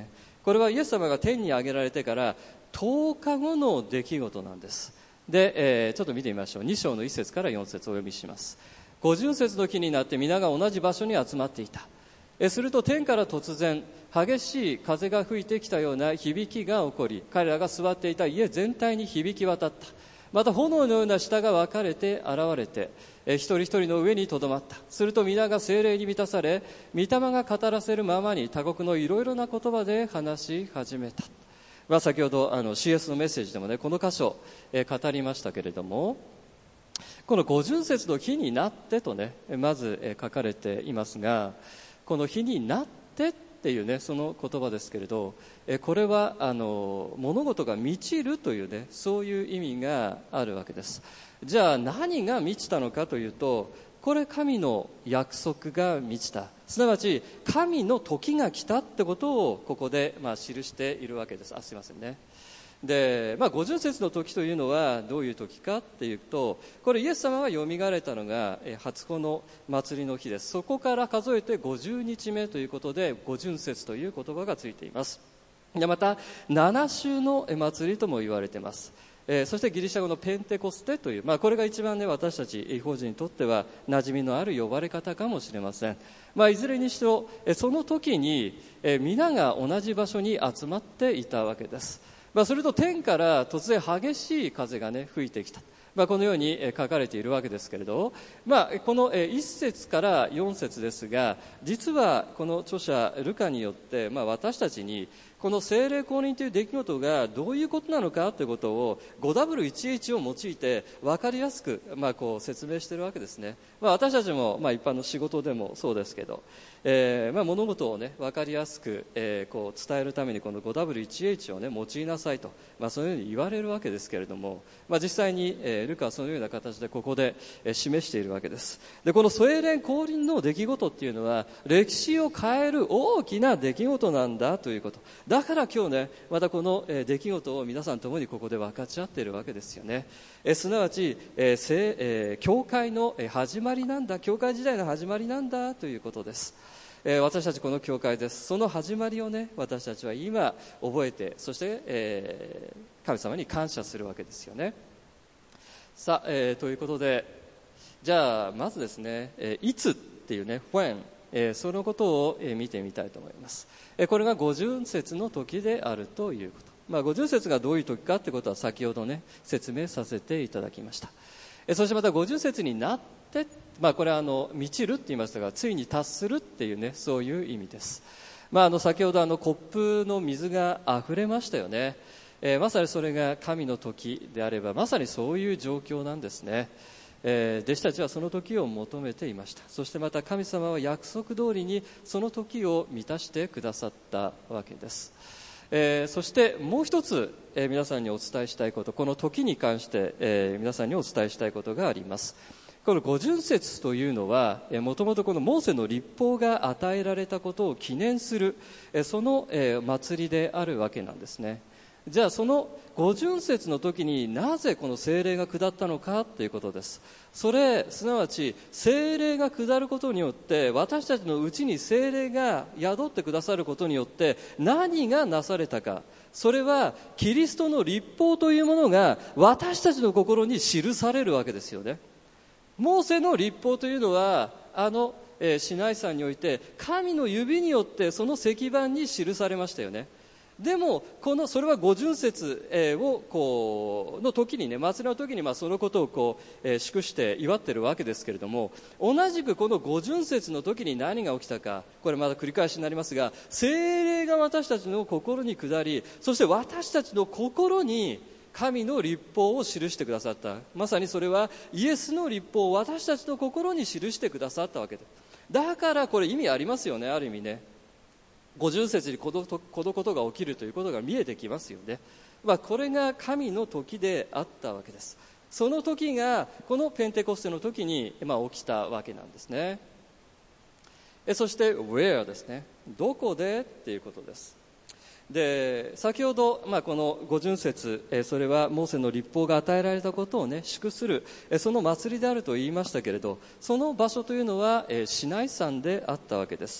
これはイエス様が天に上げられてからとおかごの出来事なんです。で、えー、ちょっと見てみましょう。に章のいち節からよん節をお読みします。五巡節の日になって皆が同じ場所に集まっていた。えすると天から突然激しい風が吹いてきたような響きが起こり、彼らが座っていた家全体に響き渡った。また炎のような舌が分かれて現れて、え一人一人の上にとどまった。すると皆が聖霊に満たされ、御霊が語らせるままに他国のいろいろな言葉で話し始めた。まあ、先ほどあの シーエス のメッセージでもね、この箇所、え語りましたけれども、この五巡節の日になってとね、まず、え書かれていますが、この日になってっていうね、その言葉ですけれど、えこれはあの物事が満ちるというね、そういう意味があるわけです。じゃあ何が満ちたのかというと、これ神の約束が満ちた、すなわち神の時が来たってことをここでまあ記しているわけです。あ、すいませんね。で、まあ、五巡節の時というのはどういう時かっていうと、これイエス様がよみがえられたのが初子の祭りの日です。そこから数えてごじゅうにちめということで五巡節という言葉がついています。でまたなな週の祭りとも言われています。えー、そしてギリシャ語のペンテコステという、まあ、これが一番ね、私たち異邦人にとっては馴染みのある呼ばれ方かもしれません。まあ、いずれにしろ、えその時に、えー、皆が同じ場所に集まっていたわけです。まあ、すると天から突然激しい風がね、吹いてきた。まあ、このように書かれているわけですけれど、まあ、このいち節からよん節ですが、実はこの著者ルカによって、まあ、私たちにこの聖霊降臨という出来事がどういうことなのかということを ファイブダブリューワンエイチ を用いて分かりやすく、まあ、こう説明しているわけですね。まあ、私たちも、まあ、一般の仕事でもそうですけど、えーまあ、物事を、ね、分かりやすく、えー、こう伝えるためにこの ファイブダブリューワンエイチ を、ね、用いなさいと、まあ、そういうふうに言われるわけですけれども、まあ、実際に、えー、ルカはそのような形でここで、えー、示しているわけです。でこの聖霊降臨の出来事っていうのは歴史を変える大きな出来事なんだということだから今日ね、またこの、えー、出来事を皆さんともにここで分かち合っているわけですよね。えー、すなわち、えー聖えー、教会の始まりなんだ、教会時代の始まりなんだということです。えー、私たちこの教会です。その始まりをね、私たちは今覚えて、そして、えー、神様に感謝するわけですよね。さあ、えー、ということで、じゃあまずですね、えー、いつっていうね、when、えー、そのことを、えー、見てみたいと思います。えー、これが五巡節の時であるということ。まあ、五巡節がどういう時かということは先ほどね、説明させていただきました。えー、そしてまた五巡節になって、まあ、これはあの満ちるって言いましたが、ついに達するっていうね、そういう意味です。まあ、あの先ほどあのコップの水があふれましたよね。えー、まさにそれが神の時であれば、まさにそういう状況なんですね。えー、弟子たちはその時を求めていました。そしてまた神様は約束通りにその時を満たしてくださったわけです。えー、そしてもう一つ、えー、皆さんにお伝えしたいこと、この時に関して、えー、皆さんにお伝えしたいことがあります。この五巡節というのはもともとこのモーセの律法が与えられたことを記念するその祭りであるわけなんですね。じゃあその五巡節の時になぜこの聖霊が下ったのかということです。それすなわち聖霊が下ることによって、私たちのうちに聖霊が宿ってくださることによって何がなされたか、それはキリストの律法というものが私たちの心に記されるわけですよね。モーセの律法というのはあの、えー、シナイ山において神の指によってその石板に記されましたよね。でもこのそれは五巡節、えー、をこうの時にね、祭りの時にまあそのことをこう、えー、祝して祝っているわけですけれども、同じくこの五巡節の時に何が起きたか、これまだ繰り返しになりますが、聖霊が私たちの心に下り、そして私たちの心に神の律法を記してくださった。まさにそれはイエスの律法を私たちの心に記してくださったわけです。だからこれ意味ありますよね。ある意味ね、五巡節にこのことが起きるということが見えてきますよね。まあ、これが神の時であったわけです。その時がこのペンテコステの時に、まあ、起きたわけなんですね。えそして where ですね、どこでっていうことです。で先ほど、まあ、この五巡節、えそれはモーセの律法が与えられたことを、ね、祝する、えその祭りであると言いましたけれど、その場所というのは、えシナイ山であったわけです。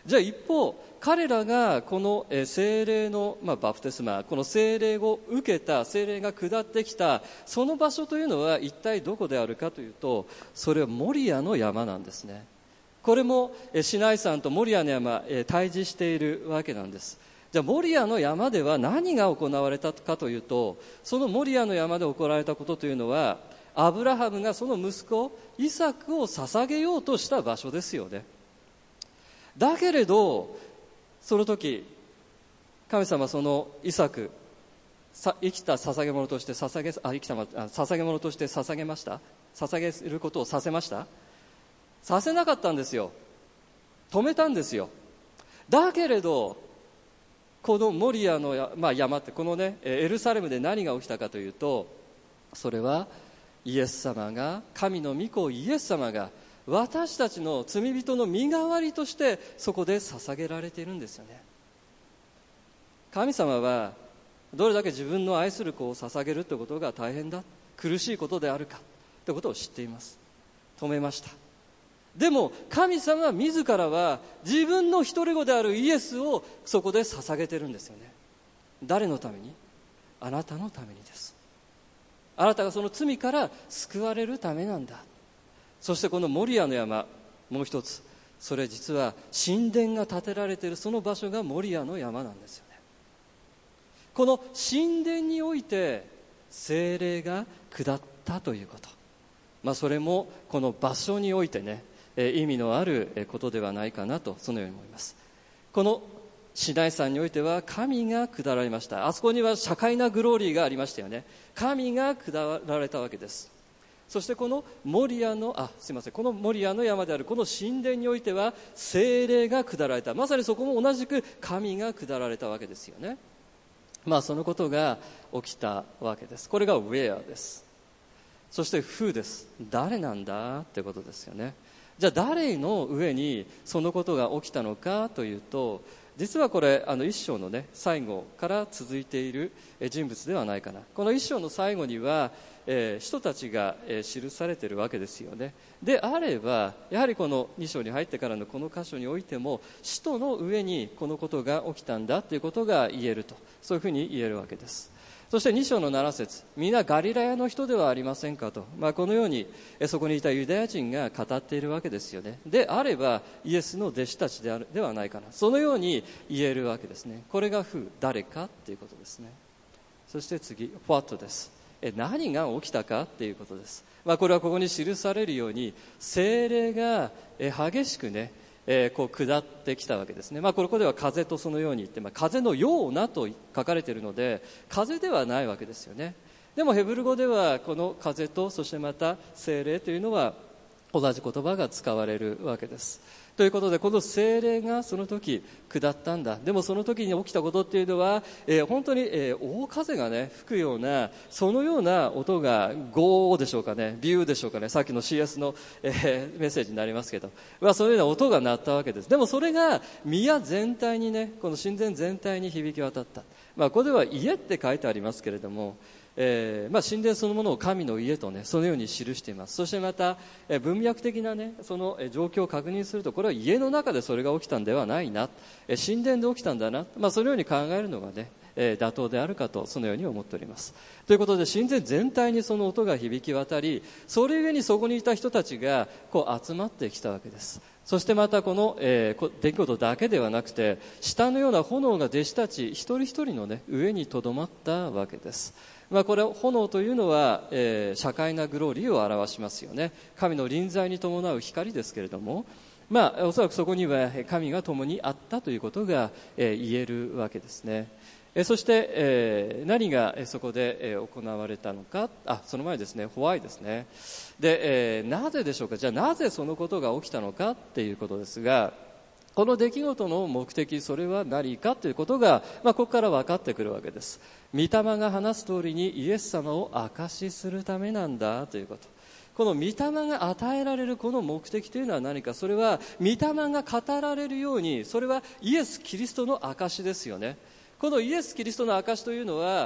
じゃあ一方彼らがこの聖霊の、まあ、バプテスマ、この聖霊を受けた、聖霊が下ってきたその場所というのは一体どこであるかというと、それはモリアの山なんですね。これもシナイ山とモリアの山、対峙しているわけなんです。じゃあモリアの山では何が行われたかというと、そのモリアの山で行われたことというのは、アブラハムがその息子イサクを捧げようとした場所ですよね。だけれどその時神様はそのイサク、生きた捧げ物として捧げあ生きた捧げ物として捧げました。捧げることをさせました。させなかったんですよ。止めたんですよ。だけれどこのモリアの、まあ、山って、このねエルサレムで何が起きたかというと、それはイエス様が、神の御子イエス様が私たちの罪人の身代わりとしてそこで捧げられているんですよね。神様はどれだけ自分の愛する子を捧げるということが大変だ、苦しいことであるかということを知っています。止めました。でも神様自らは自分の一人子であるイエスをそこで捧げてるんですよね。誰のために？あなたのためにです。あなたがその罪から救われるためなんだ。そしてこのモリアの山、もう一つ、それ実は神殿が建てられているその場所がモリアの山なんですよね。この神殿において聖霊が下ったということ、まあ、それもこの場所においてね、意味のあることではないかなと、そのように思います。このシナイ山においては神が下られました。あそこには社会なグローリーがありましたよね。神が下られたわけです。そしてこのモリアのあすいませんこのモリアの山であるこの神殿においては聖霊が下られた。まさにそこも同じく神が下られたわけですよね。まあそのことが起きたわけです。これが where です。そして who です。誰なんだってことですよね。じゃあ誰の上にそのことが起きたのかというと、実はこれあの一章のね最後から続いている人物ではないかな。この一章の最後には、えー、人たちが、えー、記されているわけですよね。であればやはりこのに章に入ってからのこの箇所においても使徒の上にこのことが起きたんだということが言えると、そういうふうに言えるわけです。そしてに章のなな節、みんなガリラヤの人ではありませんかと、まあ、このようにそこにいたユダヤ人が語っているわけですよね。であればイエスの弟子たちであるではないかな、そのように言えるわけですね。これがwho、誰かということですね。そして次 what です。え何が起きたかということです。まあ、これはここに記されるように聖霊がえ激しくねえー、こう下ってきたわけですね。まあ、ここでは風とそのように言って、まあ、風のようなと書かれているので風ではないわけですよね。でもヘブル語ではこの風とそしてまた聖霊というのは同じ言葉が使われるわけです。ということでこの聖霊がその時下ったんだ。でもその時に起きたことっていうのは、えー、本当に、えー、大風がね吹くようなそのような音がゴーでしょうかね、ビューでしょうかね、さっきの シーエス の、えー、メッセージになりますけど、まあ、そういうような音が鳴ったわけです。でもそれが宮全体にね、この神殿全体に響き渡った。まあ、ここでは家って書いてありますけれども、えーまあ、神殿そのものを神の家とねそのように記しています。そしてまた、えー、文脈的なねその、えー、状況を確認すると、これは家の中でそれが起きたんではないな、えー、神殿で起きたんだな、まあ、そのように考えるのがね、えー、妥当であるかとそのように思っております。ということで神殿全体にその音が響き渡り、それゆえにそこにいた人たちがこう集まってきたわけです。そしてまたこの、えー、出来事だけではなくて下のような炎が弟子たち一人一人の、ね、上にとどまったわけです。まあ、これ炎というのは、えー、社会なグローリーを表しますよね。神の臨在に伴う光ですけれども、まあ、おそらくそこには神が共にあったということが、えー、言えるわけですね。えー、そして、えー、何がそこで、えー、行われたのか、あその前ですね、ホワイですね。で、えー、なぜでしょうか。じゃあなぜそのことが起きたのかっていうことですが、この出来事の目的、それは何かということが、まあ、ここから分かってくるわけです。御霊が話す通りにイエス様を証しするためなんだということ。この御霊が与えられるこの目的というのは何か。それは御霊が語られるように、それはイエス・キリストの証ですよね。このイエス・キリストの証というのは、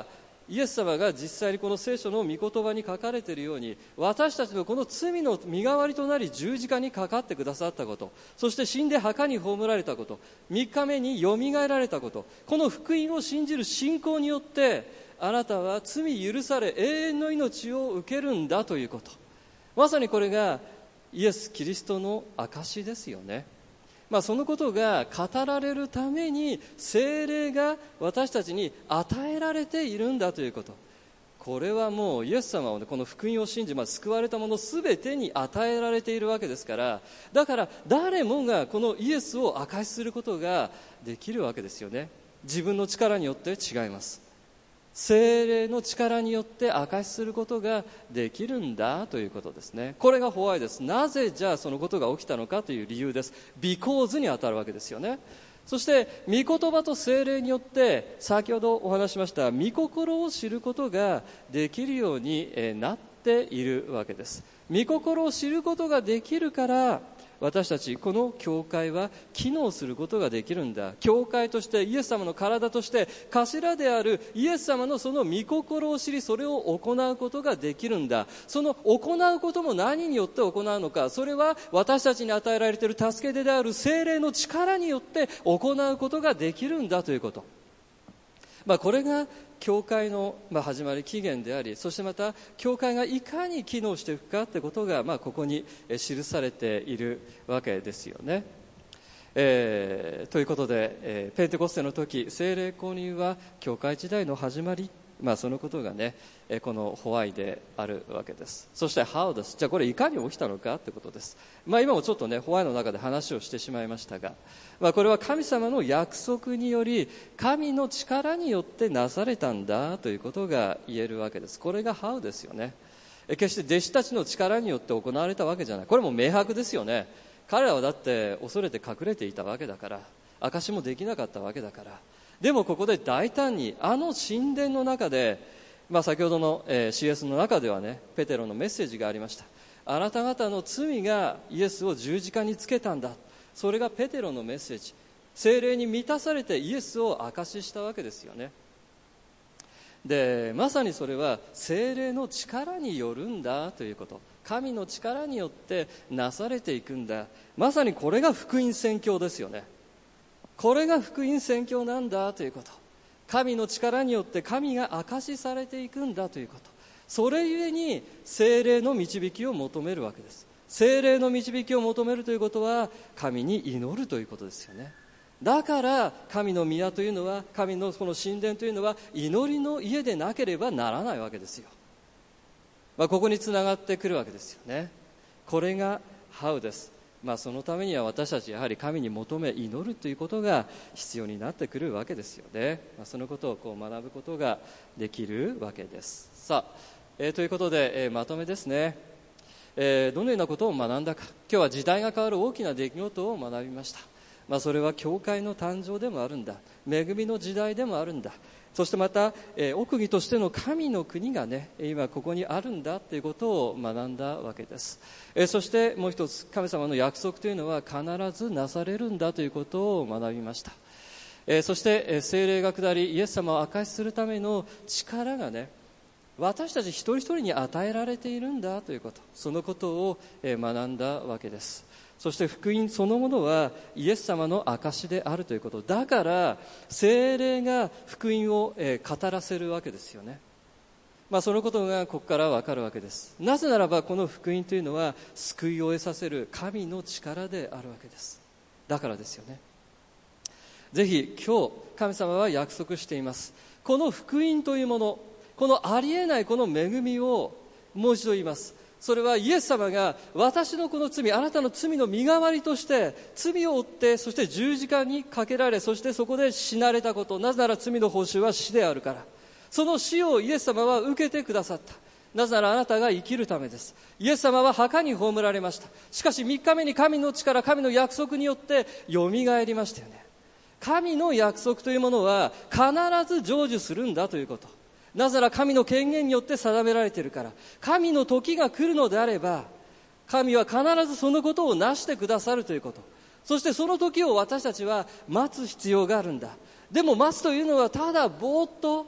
イエス様が実際にこの聖書の御言葉に書かれているように、私たちのこの罪の身代わりとなり十字架にかかってくださったこと、そして死んで墓に葬られたこと、みっかめによみがえられたこと、この福音を信じる信仰によってあなたは罪許され永遠の命を受けるんだということ、まさにこれがイエス・キリストの証ですよね。まあ、そのことが語られるために聖霊が私たちに与えられているんだということ、これはもうイエス様を、ね、この福音を信じ、まあ、救われたものすべてに与えられているわけですから、だから誰もがこのイエスを証しすることができるわけですよね。自分の力によって違います。聖霊の力によって証しすることができるんだということですね。これがホワイです。なぜじゃあそのことが起きたのかという理由です。becauseに当たるわけですよね。そして御言葉と聖霊によって先ほどお話ししました御心を知ることができるようになっているわけです。御心を知ることができるから私たちこの教会は機能することができるんだ。教会としてイエス様の体として頭であるイエス様のその御心を知り、それを行うことができるんだ。その行うことも何によって行うのか、それは私たちに与えられている助け手である聖霊の力によって行うことができるんだということ、まあ、これが教会の始まり起源であり、そしてまた教会がいかに機能していくかということが、まあ、ここに記されているわけですよね。えー、ということで、えー、ペンテコステの時聖霊降入は教会時代の始まり、まあ、そのことがねこのホワイであるわけです。そして How です。じゃあこれいかに起きたのかということです。まあ、今もちょっとねホワイの中で話をしてしまいましたが、まあ、これは神様の約束により神の力によってなされたんだということが言えるわけです。これが How ですよね。決して弟子たちの力によって行われたわけじゃない。これも明白ですよね。彼らはだって恐れて隠れていたわけだから、証しもできなかったわけだから。でもここで大胆にあの神殿の中で、まあ、先ほどの、えー、シーエス の中ではねペテロのメッセージがありました。あなた方の罪がイエスを十字架につけたんだ。それがペテロのメッセージ。聖霊に満たされてイエスを証ししたわけですよね。でまさにそれは聖霊の力によるんだということ、神の力によってなされていくんだ。まさにこれが福音宣教ですよね。これが福音宣教なんだということ、神の力によって神が証しされていくんだということ、それゆえに聖霊の導きを求めるわけです。聖霊の導きを求めるということは神に祈るということですよね。だから神の宮というのは、神のこの神殿というのは祈りの家でなければならないわけですよ。まあ、ここにつながってくるわけですよね。これが How です。まあ、そのためには私たちやはり神に求め祈るということが必要になってくるわけですよね。まあ、そのことをこう学ぶことができるわけです。さあ、えー、ということで、えー、まとめですね。えー、どのようなことを学んだか。今日は時代が変わる大きな出来事を学びました。まあ、それは教会の誕生でもあるんだ、恵みの時代でもあるんだ、そしてまた、えー、奥義としての神の国がね今ここにあるんだということを学んだわけです。えー、そしてもう一つ、神様の約束というのは必ずなされるんだということを学びました。えー、そして、えー、聖霊が下りイエス様を証しするための力がね私たち一人一人に与えられているんだということ、そのことを、えー、学んだわけです。そして福音そのものはイエス様の証であるということだから、聖霊が福音を語らせるわけですよね。まあ、そのことがここから分かるわけです。なぜならばこの福音というのは救いを得させる神の力であるわけです。だからですよね。ぜひ今日神様は約束しています。この福音というもの、このありえないこの恵みをもう一度言います。それはイエス様が私のこの罪、あなたの罪の身代わりとして罪を負って、そして十字架にかけられ、そしてそこで死なれたこと、なぜなら罪の報酬は死であるから、その死をイエス様は受けてくださった。なぜならあなたが生きるためです。イエス様は墓に葬られました。しかしみっかめに神の力、神の約束によってよみがえりましたよね。神の約束というものは必ず成就するんだということ、なぜなら神の権限によって定められているから。神の時が来るのであれば神は必ずそのことをなしてくださるということ、そしてその時を私たちは待つ必要があるんだ。でも待つというのはただぼーっと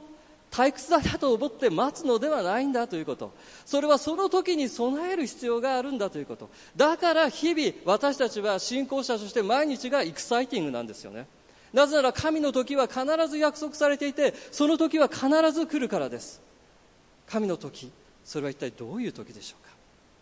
退屈だなと思って待つのではないんだということ。それはその時に備える必要があるんだということ。だから日々私たちは信仰者として毎日がエキサイティングなんですよね。なぜなら神の時は必ず約束されていて、その時は必ず来るからです。神の時、それは一体どういう時でしょうか。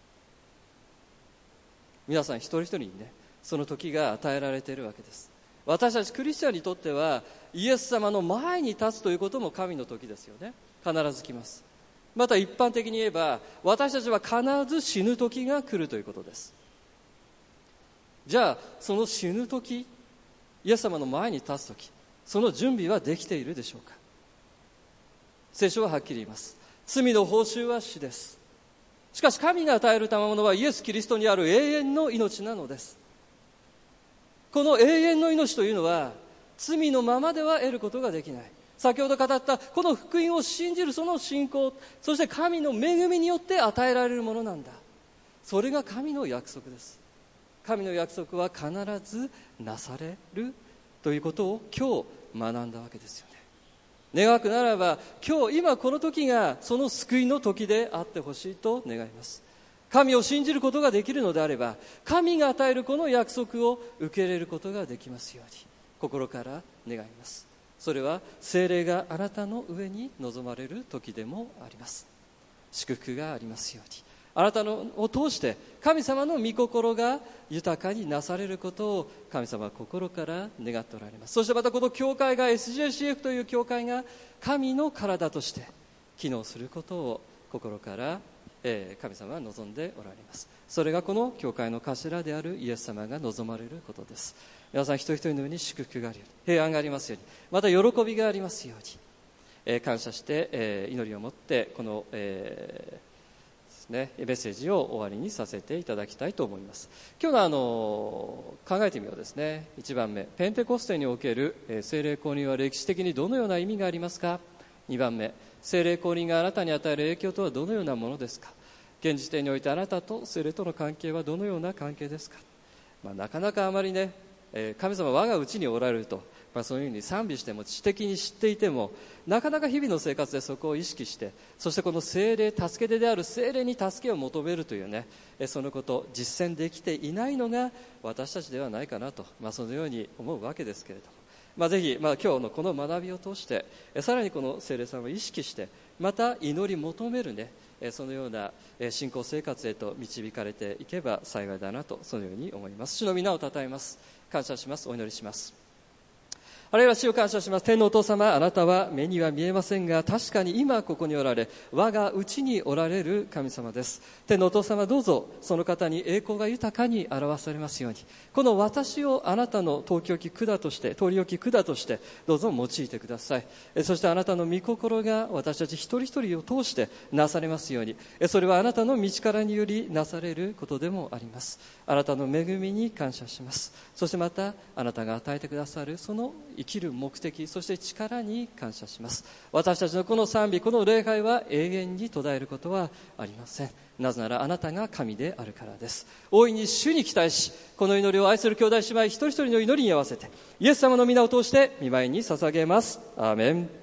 皆さん一人一人にね、その時が与えられているわけです。私たちクリスチャンにとってはイエス様の前に立つということも神の時ですよね。必ず来ます。また一般的に言えば私たちは必ず死ぬ時が来るということです。じゃあその死ぬ時、イエス様の前に立つ時、その準備はできているでしょうか。聖書ははっきり言います。罪の報酬は死です。しかし神が与える賜物はイエス・キリストにある永遠の命なのです。この永遠の命というのは罪のままでは得ることができない。先ほど語ったこの福音を信じるその信仰、そして神の恵みによって与えられるものなんだ。それが神の約束です。神の約束は必ずなされるということを今日学んだわけですよね。願わくならば今日今この時がその救いの時であってほしいと願います。神を信じることができるのであれば、神が与えるこの約束を受け入れることができますように心から願います。それは聖霊があなたの上に臨まれる時でもあります。祝福がありますように、あなたのを通して神様の御心が豊かになされることを神様は心から願っておられます。そしてまたこの教会が エスジェーシーエフ という教会が神の体として機能することを心からえー、神様は望んでおられます。それがこの教会の頭であるイエス様が望まれることです。皆さん一人一人の上に祝福があるように、平安がありますように、また喜びがありますように、えー、感謝して、えー、祈りを持ってこの、えーですね、メッセージを終わりにさせていただきたいと思います。今日のあの考えてみようですね。いちばんめ、ペンテコステにおける、えー、聖霊降臨は歴史的にどのような意味がありますか。にばんめ、聖霊降臨があなたに与える影響とはどのようなものですか。現時点においてあなたと聖霊との関係はどのような関係ですか。まあ、なかなかあまりね、えー、神様我がうちにおられると、まあ、そういうふうに賛美しても知的に知っていてもなかなか日々の生活でそこを意識して、そしてこの聖霊、助け手である聖霊に助けを求めるというね、えー、そのこと実践できていないのが私たちではないかなと、まあ、そのように思うわけですけれども、まあ、ぜひ、まあ、今日のこの学びを通してさらにこの聖霊さんを意識してまた祈り求めるね、そのような信仰生活へと導かれていけば幸いだなと、そのように思います。主の皆をたたえます。感謝します。お祈りします。あるいは主を感謝します。天のお父様、あなたは目には見えませんが確かに今ここにおられ、我が内におられる神様です。天のお父様、どうぞその方に栄光が豊かに表されますように、この私をあなたの東京き管として通り置き管としてどうぞ用いてください。そしてあなたの御心が私たち一人一人を通してなされますように、それはあなたの道からによりなされることでもあります。あなたの恵みに感謝します。そしてまたあなたが与えてくださるその生きる目的、そして力に感謝します。私たちのこの賛美、この礼拝は永遠に途絶えることはありません。なぜならあなたが神であるからです。大いに主に期待し、この祈りを愛する兄弟姉妹一人一人の祈りに合わせてイエス様の皆を通して御前に捧げます。アーメン。